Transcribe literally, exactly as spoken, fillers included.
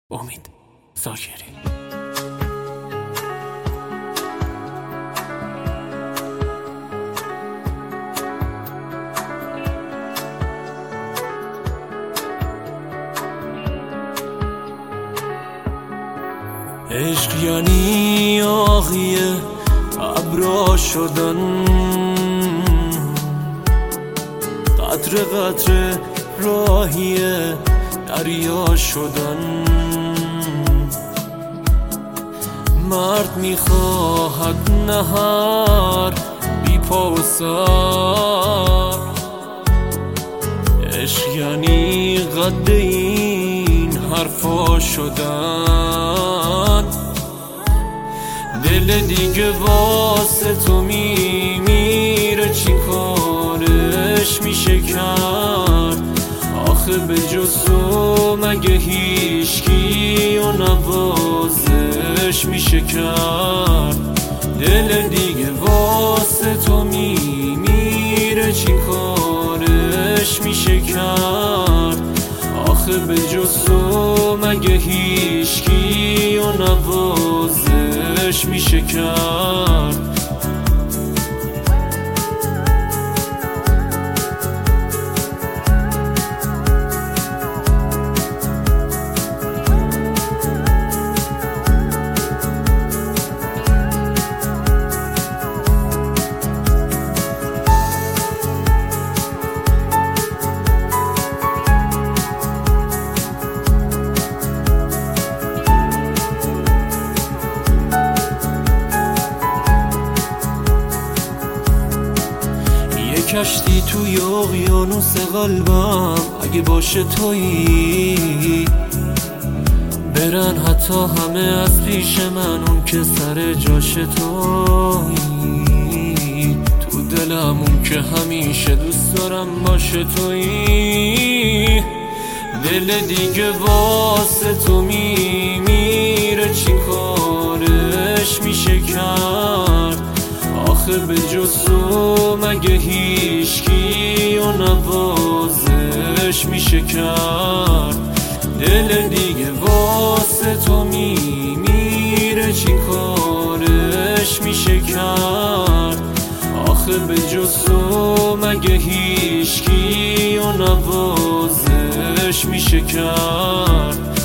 امید زاکری. عشق یعنی آغی ابرا شدن، قطره قطره راهی دریا شدن. مرد میخواهد نهر بی پا و سر، عشق یعنی قد این حرفا شدن. دل دیگه واسه تو میمیره، چی کارش میشه کرد؟ آخه به جز تو مگه هیچکی و نوازش میشه کرد؟ دل دیگه واسه تو میمیره، چی کارش میشه کرد؟ آخه به جز تو مگه هیچکی و نوازش میشه کرد؟ کشتی توی اقیانوس قلبم، اگه باشه تویی برن حتی همه از پیش من، اون که سر جاش تویی. تو دلم اون که همیشه دوست دارم باشه تویی. دل دیگه واسه تو میمیره، چی کارش میشه کرد؟ آخه به جز تو مگه هیچکی و نوازش میشه کرد؟ دل دیگه واسه تو میمیره، چی کارش میشه کرد؟ آخه به جز تو مگه هیچکی و نوازش میشه کرد؟